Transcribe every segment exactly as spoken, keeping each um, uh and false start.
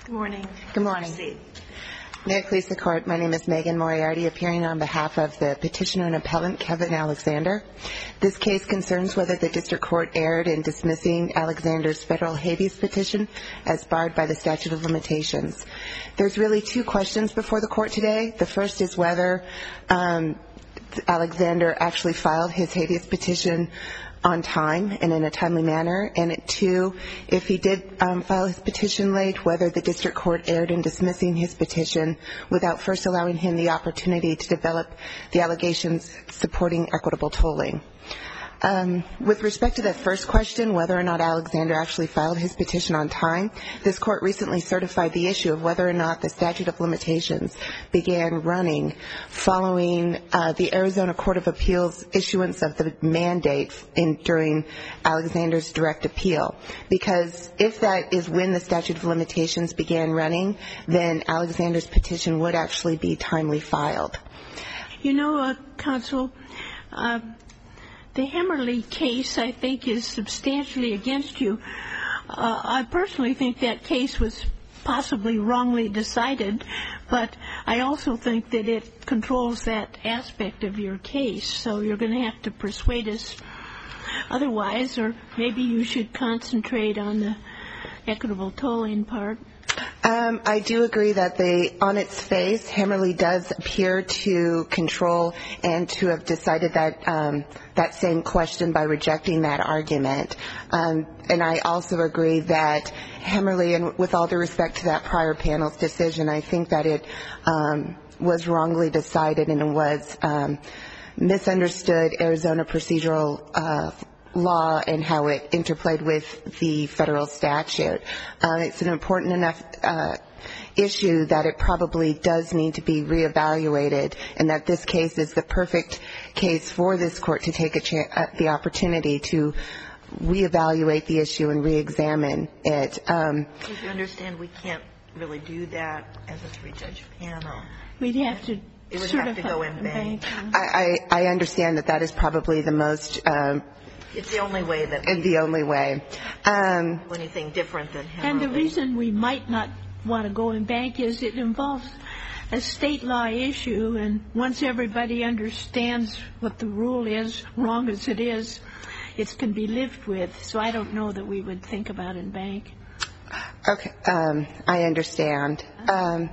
Good morning. Good morning. Proceed. May it please the Court, my name is Megan Moriarty, appearing on behalf of the petitioner and appellant Kevin Alexander. This case concerns whether the District Court erred in dismissing Alexander's federal habeas petition as barred by the statute of limitations. There's really two questions before the Court today. The first is whether um, Alexander actually filed his habeas petition on time and in a timely manner, and two, if he did um, file his petition late, whether the District Court erred in dismissing his petition without first allowing him the opportunity to develop the allegations supporting equitable tolling. Um, with respect to the first question, whether or not Alexander actually filed his petition on time, this Court recently certified the issue of whether or not the statute of limitations began running following uh, the Arizona Court of Appeals issuance of the mandate in, during Alexander's direct appeal. Because if that is when the statute of limitations began running, then Alexander's petition would actually be timely filed. You know, uh, Counsel, uh, the Hemmerly case, I think, is substantially against you. Uh, I personally think that case was possibly wrongly decided, but I also think that it controls that aspect of your case. So you're going to have to persuade us otherwise, or maybe you should concentrate on the equitable tolling part. Um, I do agree that they, on its face, Hemmerly does appear to control and to have decided that um, that same question by rejecting that argument. Um, and I also agree that Hemmerly, and with all due respect to that prior panel's decision, I think that it um, was wrongly decided and it was um, misunderstood Arizona procedural uh law and how it interplayed with the federal statute. Uh, it's an important enough uh, issue that it probably does need to be reevaluated, and that this case is the perfect case for this court to take a cha- uh, the opportunity to reevaluate the issue and reexamine it. Um, If you understand, we can't really do that as a three-judge panel. We'd have to It would sort have of to go in bank. I, I, I understand that that is probably the most um, It's the only way that we the only way. Um, do anything different than Hemmerly. And the reason we might not want to go in bank is it involves a state law issue, and once everybody understands what the rule is, wrong as it is, it can be lived with. So I don't know that we would think about in bank. Okay, um, I understand. Um,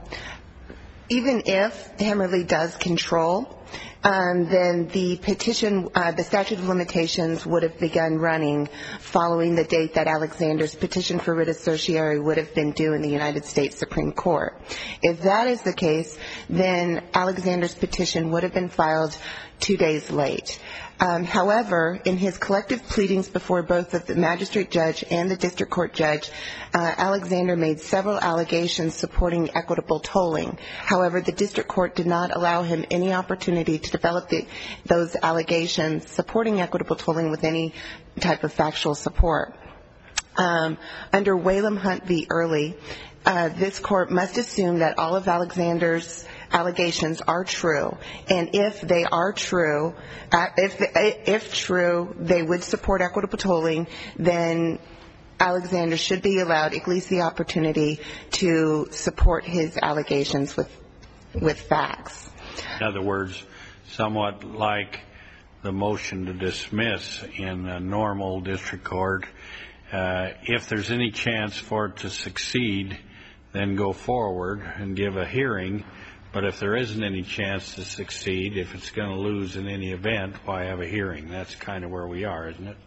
even if Hemmerly does control, Um, then the petition, uh, the statute of limitations would have begun running following the date that Alexander's petition for writ of certiorari would have been due in the United States Supreme Court. If that is the case, then Alexander's petition would have been filed two days late. Um, however, in his collective pleadings before both the magistrate judge and the district court judge, uh, Alexander made several allegations supporting equitable tolling. However, the district court did not allow him any opportunity to develop the, those allegations supporting equitable tolling with any type of factual support. Um, under Whalum Hunt v. Early, uh, this court must assume that all of Alexander's allegations are true, and if they are true, uh, if if true, they would support equitable tolling, then Alexander should be allowed at least the opportunity to support his allegations with with facts. In other words, somewhat like the motion to dismiss in a normal district court, uh, if there's any chance for it to succeed, then go forward and give a hearing. But if there isn't any chance to succeed, if it's going to lose in any event, why have a hearing? That's kind of where we are, isn't it?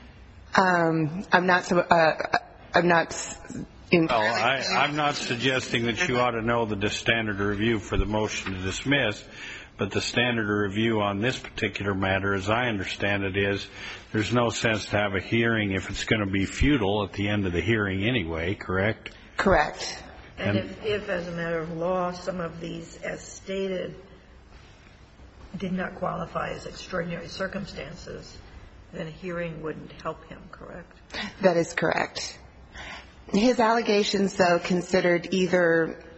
Um, I'm not so. Uh, I'm not. In well, I, I'm not suggesting that you ought to know the standard of review for the motion to dismiss, but the standard of review on this particular matter, as I understand it, is there's no sense to have a hearing if it's going to be futile at the end of the hearing anyway, correct? Correct. And if, if, as a matter of law, some of these, as stated, did not qualify as extraordinary circumstances, then a hearing wouldn't help him, correct? That is correct. His allegations, though, considered either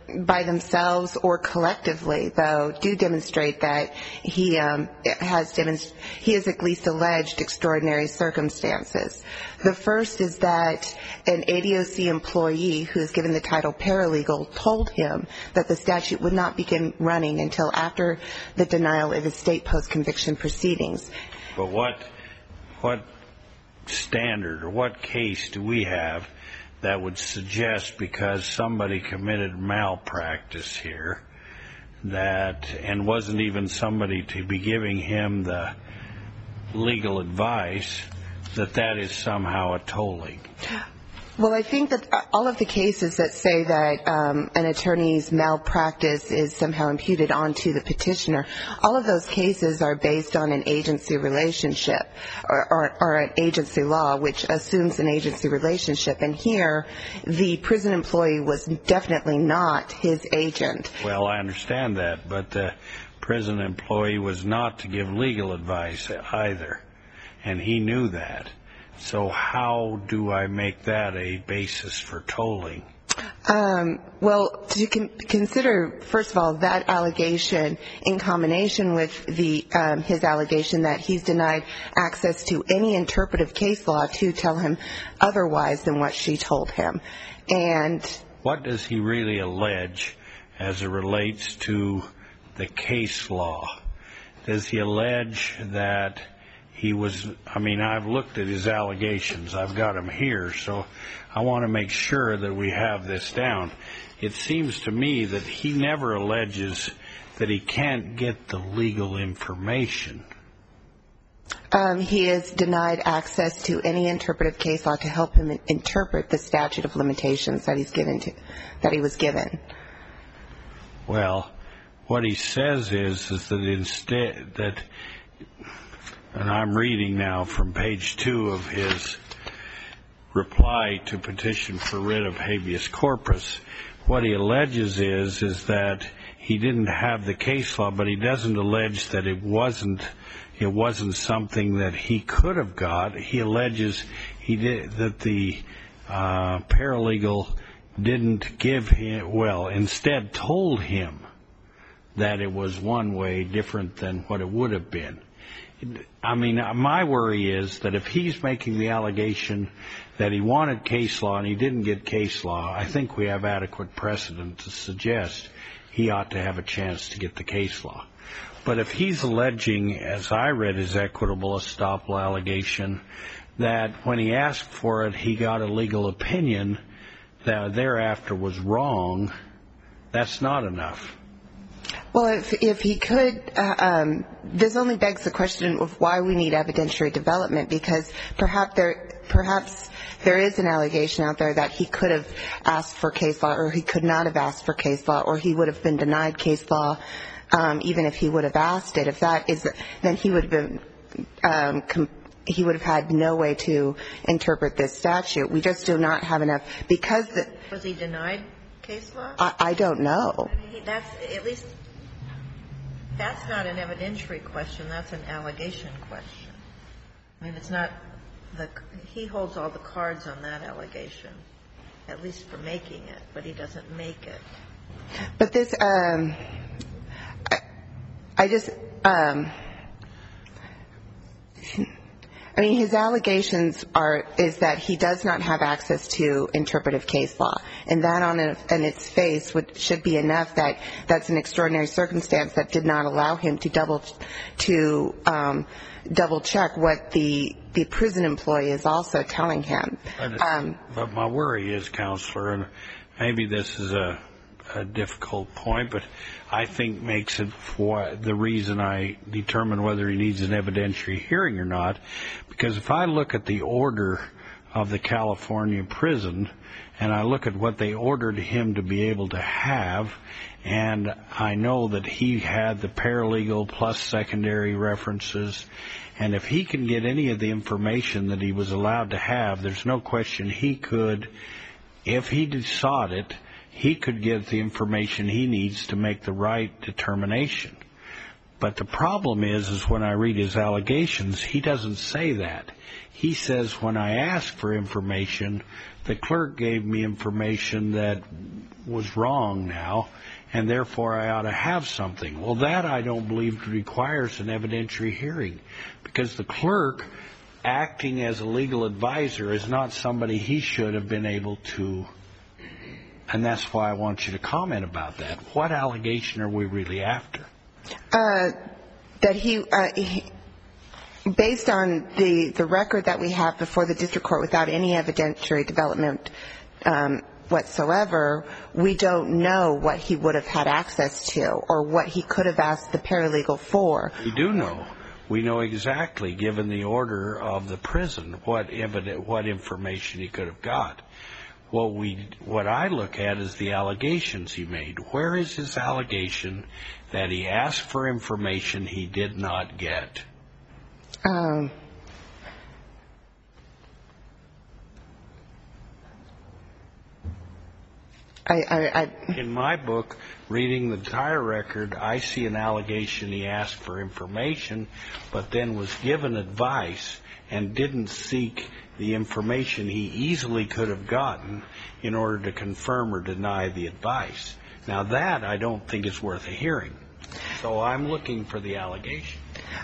by themselves or collectively, though, do demonstrate that he um, has demonst- he has at least alleged extraordinary circumstances. The first is that an A D O C employee who is given the title paralegal told him that the statute would not begin running until after the denial of his state post-conviction proceedings. But what what standard or what case do we have that would suggest because somebody committed malpractice here that, and wasn't even somebody to be giving him the legal advice, that that is somehow a tolling? Well, I think that all of the cases that say that um, an attorney's malpractice is somehow imputed onto the petitioner, all of those cases are based on an agency relationship or, or, or an agency law, which assumes an agency relationship. And here, the prison employee was definitely not his agent. Well, I understand that, but the prison employee was not to give legal advice either, and he knew that. So how do I make that a basis for tolling? Um, well, to con- consider, first of all, that allegation in combination with the um, his allegation that he's denied access to any interpretive case law to tell him otherwise than what she told him. And what does he really allege as it relates to the case law? Does he allege that he was, I mean, I've looked at his allegations. I've got them here, so I want to make sure that we have this down. It seems to me that he never alleges that he can't get the legal information. Um, he is denied access to any interpretive case law to help him interpret the statute of limitations that he's given to, that he was given. Well, what he says is, is that instead that, and I'm reading now from page two of his reply to petition for writ of habeas corpus. What he alleges is, is that he didn't have the case law, but he doesn't allege that it wasn't, it wasn't something that he could have got. He alleges he did, that the uh, paralegal didn't give him, well, instead told him that it was one way different than what it would have been. I mean, my worry is that if he's making the allegation that he wanted case law and he didn't get case law, I think we have adequate precedent to suggest he ought to have a chance to get the case law. But if he's alleging, as I read his equitable estoppel allegation, that when he asked for it he got a legal opinion that thereafter was wrong, that's not enough. Well, if, if he could, uh, um, this only begs the question of why we need evidentiary development, because perhaps there, perhaps there is an allegation out there that he could have asked for case law, or he could not have asked for case law, or he would have been denied case law, um, even if he would have asked it. If that is, then he would have been, um, com- he would have had no way to interpret this statute. We just do not have enough, because the, was he denied case law? I, I don't know. I mean, he, that's at least. That's not an evidentiary question. That's an allegation question. I mean, it's not the he holds all the cards on that allegation, at least for making it, but he doesn't make it. But this, um, I, I just, um, I mean, his allegations are is that he does not have access to interpretive case law, and that on a, in its face would should be enough that that's an extraordinary circumstance that did not allow him to double to um, double check what the the prison employee is also telling him. But, um, but my worry is, Counselor, and maybe this is a, a difficult point, but I think makes it for the reason I determine whether he needs an evidentiary hearing or not, because if I look at the order of the California prison and I look at what they ordered him to be able to have, and I know that he had the paralegal plus secondary references, and if he can get any of the information that he was allowed to have, there's no question he could, if he sought it, he could get the information he needs to make the right determination. But the problem is, is when I read his allegations, he doesn't say that. He says, when I asked for information, the clerk gave me information that was wrong now, and therefore I ought to have something. Well, that I don't believe requires an evidentiary hearing, because the clerk, acting as a legal advisor, is not somebody he should have been able to, and that's why I want you to comment about that. What allegation are we really after? Uh, that he, uh, he, based on the, the record that we have before the district court without any evidentiary development um, whatsoever, we don't know what he would have had access to or what he could have asked the paralegal for. We do know. We know exactly, given the order of the prison, what evidence, what information he could have got. What we, what I look at is the allegations he made. Where is his allegation that he asked for information he did not get? Um, I, I, I, In my book, reading the entire record, I see an allegation he asked for information, but then was given advice and didn't seek the information he easily could have gotten in order to confirm or deny the advice. Now that I don't think is worth a hearing. So I'm looking for the allegation.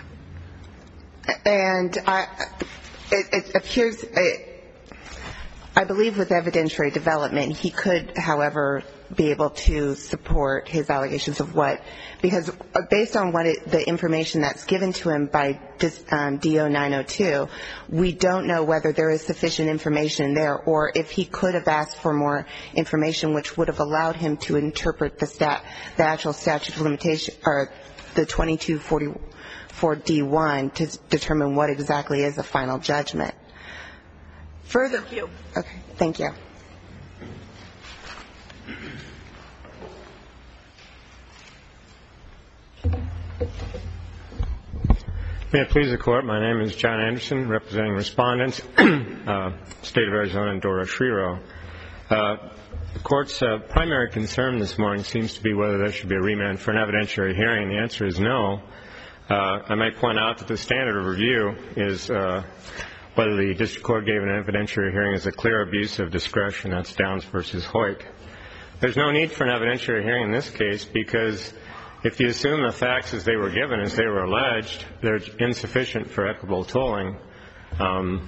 And I, it, it appears, it, I believe with evidentiary development, he could, however, be able to support his allegations of what, because based on what it, the information that's given to him by um, D O nine oh two, we don't know whether there is sufficient information there or if he could have asked for more information, which would have allowed him to interpret the stat, the actual statute of limitation, or the twenty-two forty-four D one to determine what exactly is a final judgment. Further, Thank you. Okay, thank you. May it please the Court, my name is John Anderson, representing respondents, uh, State of Arizona and Dora Shriro. Uh, the Court's uh, primary concern this morning seems to be whether there should be a remand for an evidentiary hearing. The answer is no. Uh, I might point out that the standard of review is uh, whether the district court gave an evidentiary hearing as a clear abuse of discretion. That's Downs versus Hoyt. There's no need for an evidentiary hearing in this case because if you assume the facts as they were given, as they were alleged, they're insufficient for equitable tolling. Um,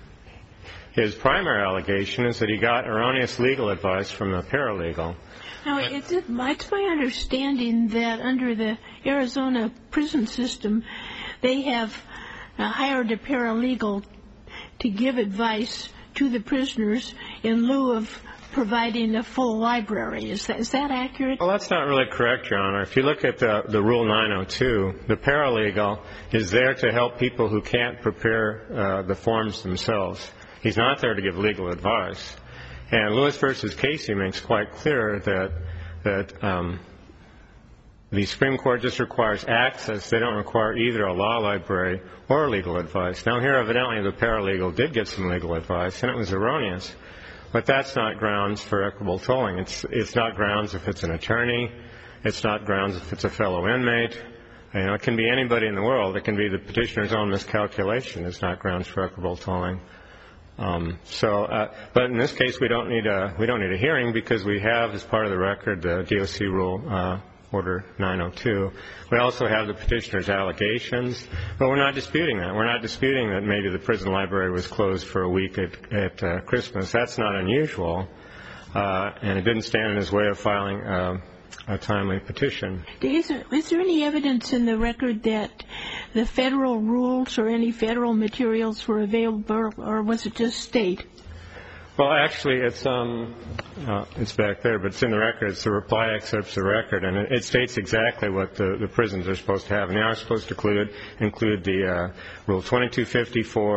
his primary allegation is that he got erroneous legal advice from a paralegal. Now, it's, it's my understanding that under the Arizona prison system, they have uh, hired a paralegal to give advice to the prisoners in lieu of providing a full library. Is that, is that accurate? Well, that's not really correct, Your Honor. If you look at the, the Rule nine oh two, the paralegal is there to help people who can't prepare uh, the forms themselves. He's not there to give legal advice. And Lewis versus Casey makes quite clear that that um, the Supreme Court just requires access. They don't require either a law library or legal advice. Now, here, evidently, the paralegal did get some legal advice, and it was erroneous. But that's not grounds for equitable tolling. It's it's not grounds if it's an attorney. It's not grounds if it's a fellow inmate. You know, it can be anybody in the world. It can be the petitioner's own miscalculation. It's not grounds for equitable tolling. Um, so, uh, but in this case, we don't need a we don't need a hearing because we have, as part of the record, the D O C rule uh, order nine oh two. We also have the petitioner's allegations, but we're not disputing that. We're not disputing that maybe the prison library was closed for a week at, at uh, Christmas. That's not unusual, uh, and it didn't stand in his way of filing uh, a timely petition. Is there, is there any evidence in the record that the federal rules or any federal materials were available, or was it just state? Well, actually, it's um, uh, it's back there, but it's in the record. It's the reply excerpts of the record, and it, it states exactly what the, the prisons are supposed to have. And they are supposed to include include the uh, Rule twenty-two fifty-four,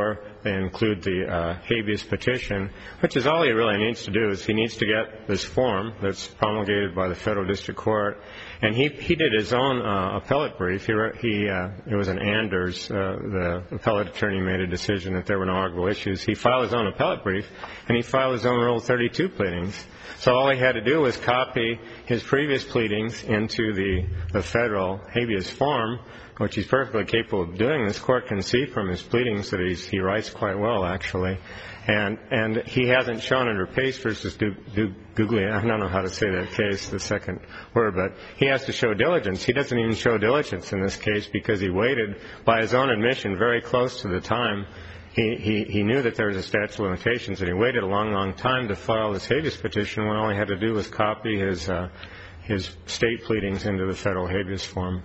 They include the uh, habeas petition, which is all he really needs to do is he needs to get this form that's promulgated by the federal district court. And he he did his own uh, appellate brief. He, he uh, it was an Anders. Uh, the appellate attorney made a decision that there were no arguable issues. He filed his own appellate brief, and he filed his own Rule thirty-two pleadings. So all he had to do was copy his previous pleadings into the, the federal habeas form, which he's perfectly capable of doing. This court can see from his pleadings that he's, he writes quite well, actually. And and he hasn't shown under Pace versus Guglia, I don't know how to say that case, the second word, but he has to show diligence. He doesn't even show diligence in this case because he waited, by his own admission, very close to the time. He, he, he knew that there was a statute of limitations, and he waited a long, long time to file this habeas petition when all he had to do was copy his, uh, his state pleadings into the federal habeas form.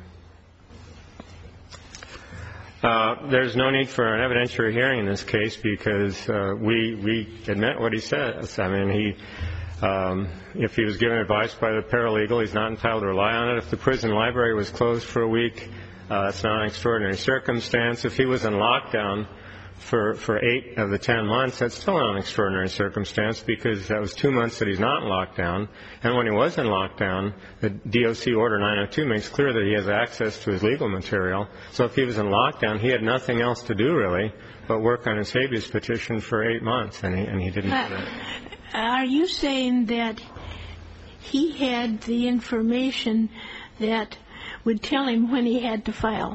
Uh, there's no need for an evidentiary hearing in this case because uh, we, we admit what he says. I mean, he, um, if he was given advice by the paralegal, he's not entitled to rely on it. If the prison library was closed for a week, uh, that's not an extraordinary circumstance. If he was in lockdown for, for eight of the ten months, that's still not an extraordinary circumstance because that was two months that he's not in lockdown. And when he was in lockdown, the D O C Order nine oh two makes clear that he has access to his legal material. So if he was in lockdown, he had nothing else to do, really, but work on his habeas petition for eight months, and he, and he didn't do that. Are you saying that he had the information that would tell him when he had to file?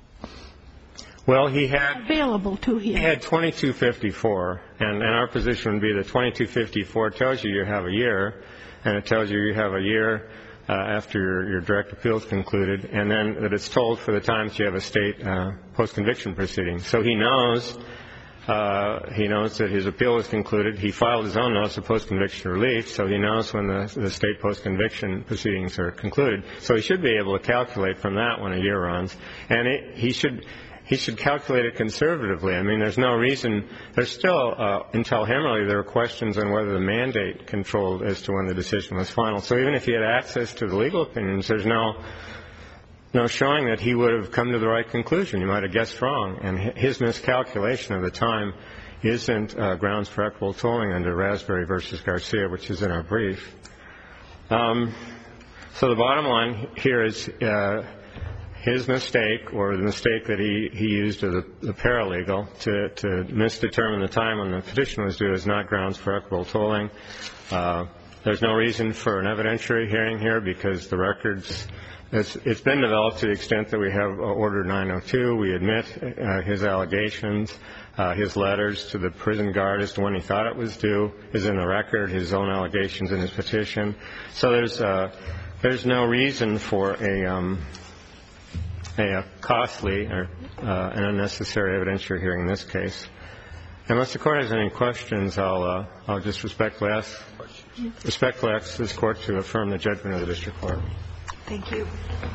Well, he had available to him. He had twenty-two fifty-four, and, and our position would be that twenty-two fifty-four tells you you have a year, and it tells you you have a year uh, after your, your direct appeal is concluded, and then that it's told for the times you have a state uh, post-conviction proceeding. So he knows uh, he knows that his appeal is concluded. He filed his own notice of post-conviction relief, so he knows when the, the state post-conviction proceedings are concluded. So he should be able to calculate from that when a year runs, and it, he should. He should calculate it conservatively. I mean, there's no reason. There's still, uh, until Hammerly, there are questions on whether the mandate controlled as to when the decision was final. So even if he had access to the legal opinions, there's no no showing that he would have come to the right conclusion. He might have guessed wrong. And his miscalculation of the time isn't uh, grounds for equitable tolling under Raspberry versus Garcia, which is in our brief. Um, so the bottom line here is uh, his mistake, or the mistake that he, he used as a, the paralegal to, to misdetermine the time when the petition was due is not grounds for equitable tolling. Uh, there's no reason for an evidentiary hearing here because the records, it's, it's been developed to the extent that we have uh, Order nine oh two. We admit uh, his allegations. Uh, his letters to the prison guard as to when he thought it was due is in the record, his own allegations in his petition. So there's, uh, there's no reason for a... Um, a costly or uh, an unnecessary evidentiary hearing in this case. Unless the court has any questions, I'll uh, I'll just respectfully ask respectfully ask this court to affirm the judgment of the district court. Thank you.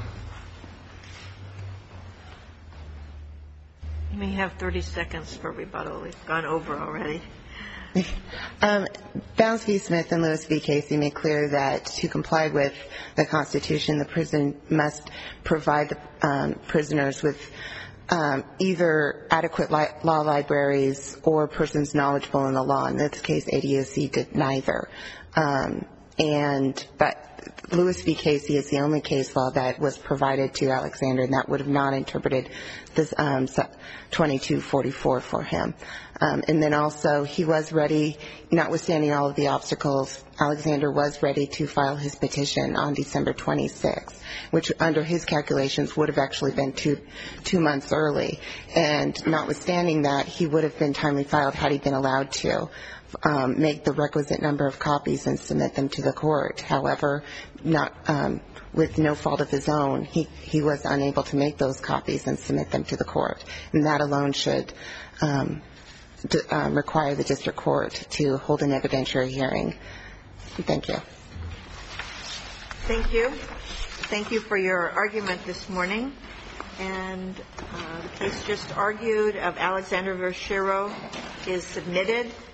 You may have thirty seconds for rebuttal. We've gone over already. Um, Bounds v. Smith and Lewis v. Casey make clear that to comply with the Constitution, the prison must provide the um, prisoners with um, either adequate li- law libraries or persons knowledgeable in the law. In this case, A D O C did neither. Um, and but Lewis v. Casey is the only case law that was provided to Alexander, and that would have not interpreted this um, twenty-two forty-four for him. Um, and then also, he was ready, notwithstanding all of the obstacles, Alexander was ready to file his petition on December twenty-sixth, which under his calculations would have actually been two, two months early. And notwithstanding that, he would have been timely filed had he been allowed to um, make the requisite number of copies and submit them to the court. However, not um, with no fault of his own, he, he was unable to make those copies and submit them to the court. And that alone should um, d- um, require the district court to hold an evidentiary hearing. Thank you. Thank you. Thank you for your argument this morning. And uh, the case just argued of Alexander Vershiro is submitted.